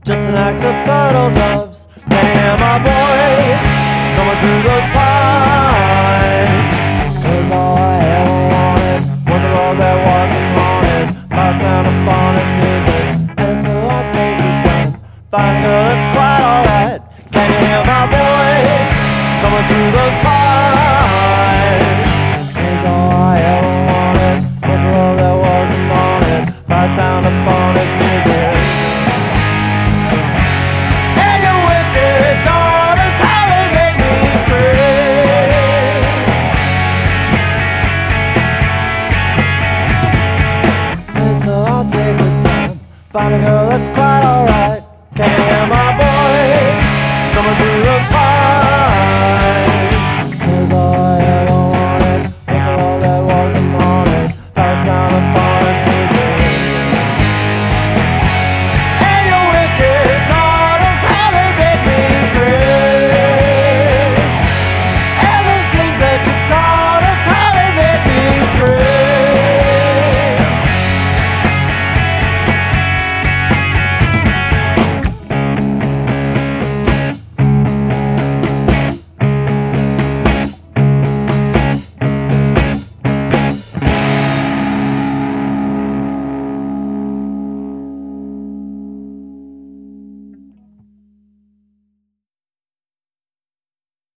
just an act of turtle doves. Can you hear my voice coming through those pines? 'Cause all I ever wanted was a love that wasn't haunted by the sound of fonish music. And so I take the time, find a girl that's quite alright. Can you hear my voice coming through those pines? 'Cause all I ever wanted was a love that wasn't haunted by the sound of fonish music. And your wicked daughters, how they make me scream. And so I'll take the time, find a girl that's quite alright. Can you hear my voice coming through those